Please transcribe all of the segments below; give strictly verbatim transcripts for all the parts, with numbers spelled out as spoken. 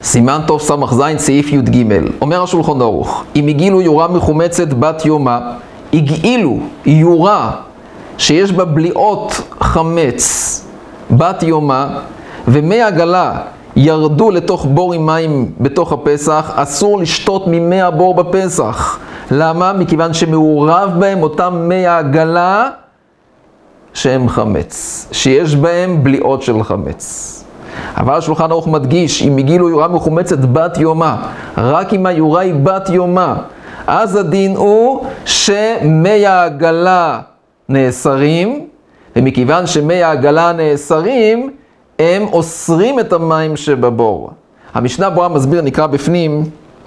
סימן טוב סמך זין סעיף י' ג' אומר השולחן ערוך, אם הגילו יורה מחומצת בת יומה, הגילו יורה שיש בה בליעות חמץ בת יומה, ומי עגלה ירדו לתוך בור עם מים בתוך הפסח, אסור לשתות ממי הבור בפסח. למה? מכיוון שמעורב בהם אותם מי העגלה שהם חמץ, שיש בהם בליעות של חמץ. אבל השולחן ערוך מדגיש, אם הגילו יורה מחומצת בת יומה, רק אם היורה היא בת יומה, אז הדין הוא שמי העגלה נאסרים, ומכיוון שמי העגלה נאסרים, הם אוסרים את המים שבבור. המשנה ברורה מסביר, נקרא בפנים,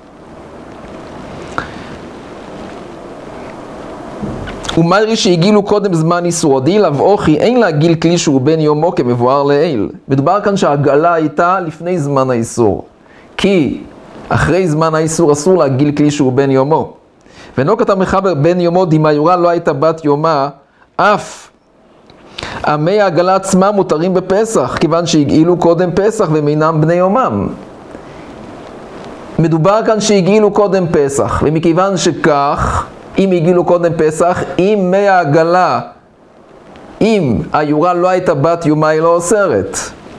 ומרי שהגילו קודם זמן איסור, הודיע לבאו כי אין להגיל כלי שהוא בן יומו כמבואר לעיל. מדובר כאן שהעגלה הייתה לפני זמן האיסור, כי אחרי זמן האיסור אסור להגיל כלי שהוא בן יומו. ואינו כתב מחבר בן יומו דמאיורה לא הייתה בת יומה, אף עמי העגלה עצמם מותרים בפסח, כיוון שהגעילו קודם פסח והם אינם בני יומם. מדובר כאן שהגעילו קודם פסח, ומכיוון שכך, אם הגעילו קודם פסח, אם מי העגלה, אם היורה לא הייתה בת יומה, היא לא אוסרת.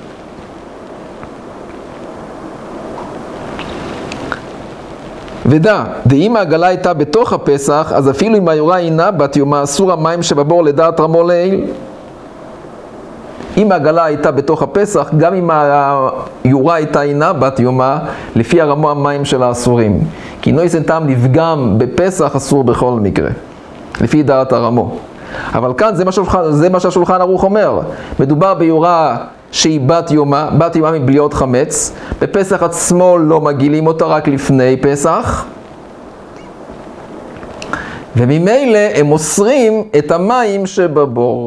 ודע, ואם העגלה הייתה בתוך הפסח, אז אפילו אם היורה אינה בת יומה, אסור המים שבבור לדעת רמו לעיל. אם העגלה הייתה בתוך הפסח, גם אם היורה הייתה אינה בת יומה, לפי הרמו המים של האסורים. כי נויסן טעם לפגם בפסח אסור בכל מקרה, לפי דעת הרמו. אבל כאן זה מה, שולחן, זה מה שהשולחן ערוך אומר. מדובר ביורה שהיא בת יומה, בת יומה מבליעות חמץ. בפסח עצמו לא מגילים אותה, רק לפני פסח. וממילא הם אוסרים את המים שבבור.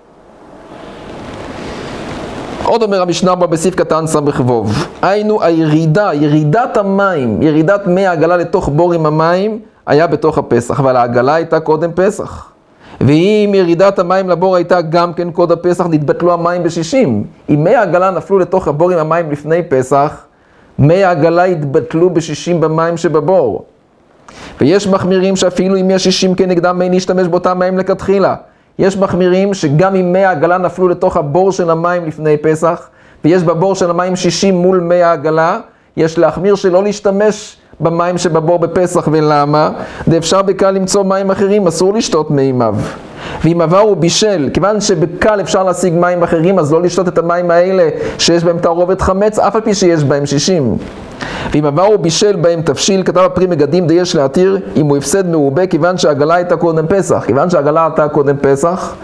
עוד אומר המשנה בה בסעיף קטן סמ"ך, היינו הירידה, ירידת המים, ירידת מי העגלה לתוך בור עם המים, היה בתוך הפסח, אבל העגלה הייתה קודם פסח. ואם ירידת המים לבור הייתה גם כן קודם פסח, נתבטלו המים בשישים. אם מי העגלה נפלו לתוך הבור עם המים לפני פסח, מי העגלה התבטלו בשישים במים שבבור. ויש מחמירים שאפילו אם יש שישים כנגדם, אין להשתמש באותם מים לכתחילה. יש מחמירים שגם אם מי העגלה נפלו לתוך הבור של המים לפני פסח, ויש בבור של המים שישים מול מי העגלה, יש להחמיר שלא להשתמש במים שבבור בפסח. ולמה? ואפשר בקל למצוא מים אחרים, אסור לשתות מימיו. ואם עבר הוא בישל, כיוון שבקל אפשר להשיג מים אחרים, אז לא לשתות את המים האלה שיש בהם תערובת חמץ, אף על פי שיש בהם שישים. ואם עבר הוא בישל בהם תבשיל, כתב הפרי מגדים די יש להתיר אם הוא הפסד מרובה, כיוון שהעגלה הייתה קודם פסח. כיוון שהעגלה הייתה קודם פסח,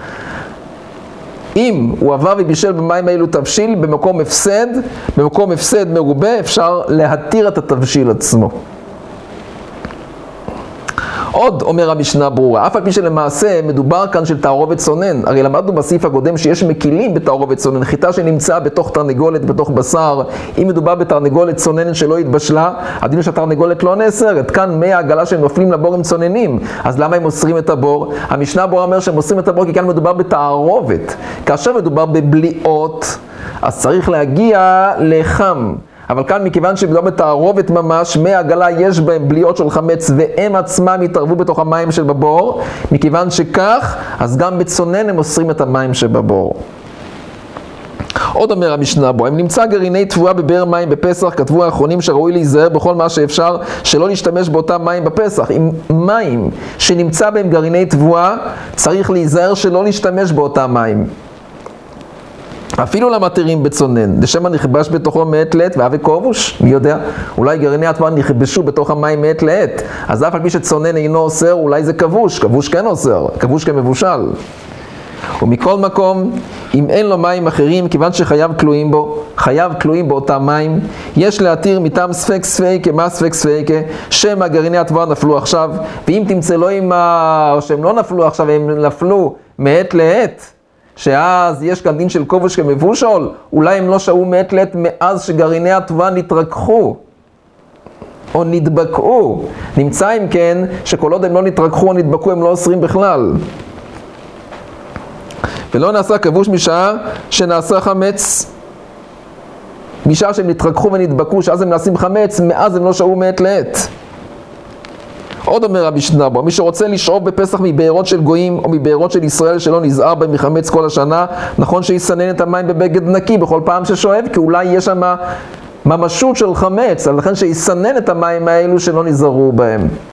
אם הוא עבר ובישל במים האלו תבשיל, במקום הפסד, במקום הפסד מרובה, אפשר להתיר את התבשיל עצמו. עוד אומר המשנה ברורה, אף על פי שלמעשה מדובר כאן של תערובת צונן. הרי למדנו בסעיף הקודם שיש מקילים בתערובת צונן, חיטה שנמצאה בתוך תרנגולת, בתוך בשר. אם מדובר בתרנגולת צוננת שלא התבשלה, הדין שהתרנגולת לא נאסרת. כאן מי העגלה שהם נופלים לבור הם צוננים, אז למה הם אוסרים את הבור? המשנה ברורה אומר שהם אוסרים את הבור כי כאן מדובר בתערובת. כאשר מדובר בבליעות, אז צריך להגיע לחם. אבל כאן מכיוון שמדובר בתערובת ממש, מי העגלה יש בהם בליעות של חמץ והם עצמם יתערבו בתוך המים של בבור, מכיוון שכך, אז גם בצונן הם אוסרים את המים שבבור. עוד אומר המשנה בו, אם נמצא גרעיני תבואה בבאר מים בפסח, כתבו האחרונים שראוי להיזהר בכל מה שאפשר שלא להשתמש באותם מים בפסח. אם מים שנמצא בהם גרעיני תבואה, צריך להיזהר שלא להשתמש באותם מים. אפילו למתירים בצונן, לשמה נכבש בתוכו מעת לעת ואבי כובוש, מי יודע? אולי גרעיני התבואה נכבשו בתוך המים מעת לעת, אז אף על פי שצונן אינו אוסר, אולי זה כבוש, כבוש כן אוסר, כבוש כמבושל. ומכל מקום, אם אין לו מים אחרים, כיוון שחייו כלואים בו, חייו כלואים באותם מים, יש להתיר מטעם ספק ספקה, מה ספק ספקה, שמה גרעיני התבואה נפלו עכשיו, ואם תמצא לו עם ה... או שהם לא נפלו עכשיו, הם נפלו מעת לעת, שאז יש כאן דין של כובש כמבושל, אולי הם לא שהו מעת לעת מאז שגרעיני התבואה נתרככו או נדבקו. נמצא אם כן שכל עוד הם לא נתרככו או נדבקו הם לא אוסרים בכלל. ולא נעשה כבוש משעה שנעשה חמץ משעה שהם נתרככו ונדבקו, שאז הם נעשים חמץ, מאז הם לא שהו מעת לעת. עוד אומר רבי שנבו, מי שרוצה לשאוב בפסח מבארות של גויים או מבארות של ישראל שלא נזהר בהם מחמץ כל השנה, נכון שיסנן את המים בבגד נקי בכל פעם ששואב, כי אולי יש שם ממשות של חמץ, לכן שיסנן את המים האלו שלא נזהרו בהם.